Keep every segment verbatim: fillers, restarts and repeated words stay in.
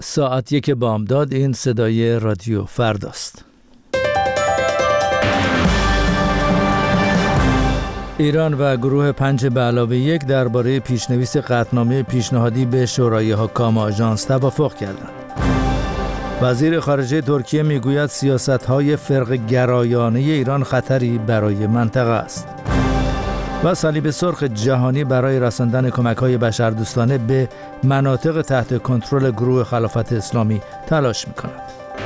ساعت یک بامداد. این صدای رادیو فرداست. ایران و گروه پنج به علاوه یک درباره پیشنویس قطعنامه پیشنهادی به شورای حکام آژانس توافق کردند. وزیر خارجه ترکیه میگوید سیاست‌های فرقه‌گرایانه ایران خطری برای منطقه است. و صلیب سرخ جهانی برای رساندن کمک‌های بشردوستانه به مناطق تحت کنترل گروه خلافت اسلامی تلاش می‌کند.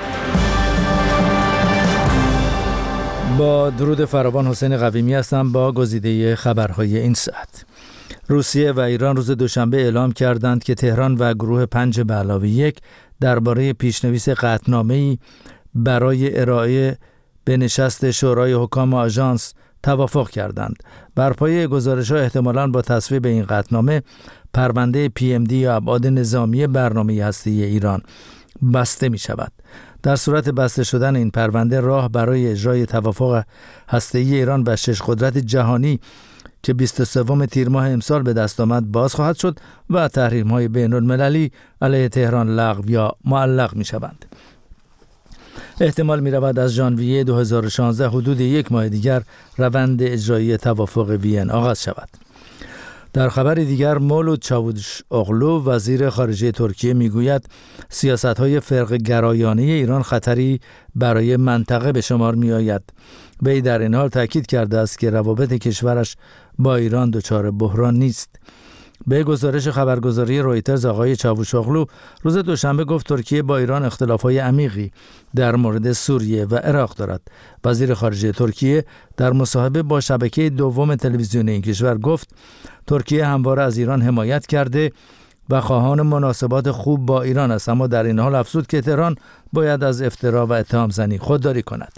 با درود فراوان، حسین قویمی هستم با گزیده خبرهای این ساعت. روسیه و ایران روز دوشنبه اعلام کردند که تهران و گروه پنج به علاوه یک درباره پیشنویس قطعنامه‌ای برای ارائه به نشست شورای حکام آژانس توافق کردند. بر پایه گزارش‌ها احتمالاً با تصویب این قطعنامه پرونده پی ام دی یا ابعاد نظامی برنامه هسته‌ای ایران بسته می شود. در صورت بسته شدن این پرونده راه برای اجرای توافق هسته‌ای ایران و شش قدرت جهانی که بیست و سوم تیر ماه امسال به دست آمد باز خواهد شد و تحریم‌های بین‌المللی علیه تهران لغو یا معلق می شوند. احتمال می رود از ژانویه دو هزار و شانزده حدود یک ماه دیگر روند اجرایی توافق وین آغاز شود. در خبر دیگر مولود چاوشاغلو وزیر خارجه ترکیه میگوید سیاست‌های فرقه‌گرایانه ایران خطری برای منطقه به شمار می آید. وی در این حال تاکید کرده است که روابط کشورش با ایران دچار بحران نیست. به گزارش خبرگزاری رویترز آقای چاوشاغلو روز دوشنبه گفت ترکیه با ایران اختلافات عمیقی در مورد سوریه و عراق دارد. وزیر خارجه ترکیه در مصاحبه با شبکه دوم تلویزیونی این کشور گفت ترکیه همواره از ایران حمایت کرده و خواهان مناسبات خوب با ایران است، اما در این حال افزود که تهران باید از افترا و اتهام زنی خودداری کند.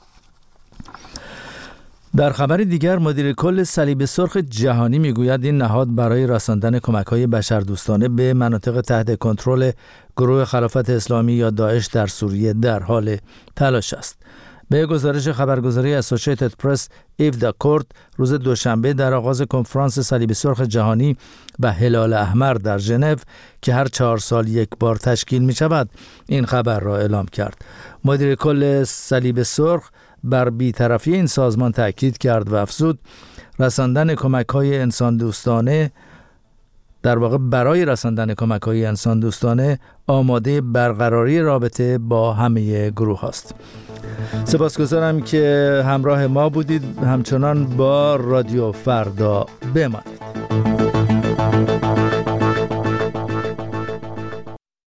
در خبر دیگر مدیر کل صلیب سرخ جهانی میگوید این نهاد برای رساندن کمک‌های بشردوستانه به مناطق تحت کنترل گروه خلافت اسلامی یا داعش در سوریه در حال تلاش است. به گزارش خبرگزاری اسوسییتد پرس، ایو داکورد روز دوشنبه در آغاز کنفرانس صلیب سرخ جهانی و هلال احمر در ژنو که هر چهار سال یک بار تشکیل می شود این خبر را اعلام کرد. مدیر کل صلیب سرخ بر بی‌طرفی این سازمان تاکید کرد و افزود رساندن کمک‌های انسان دوستانه در واقع برای رساندن کمک‌های انسان دوستانه آماده برقراری رابطه با همه گروه هاست. سپاسگزارم که همراه ما بودید. همچنان با رادیو فردا بمانید.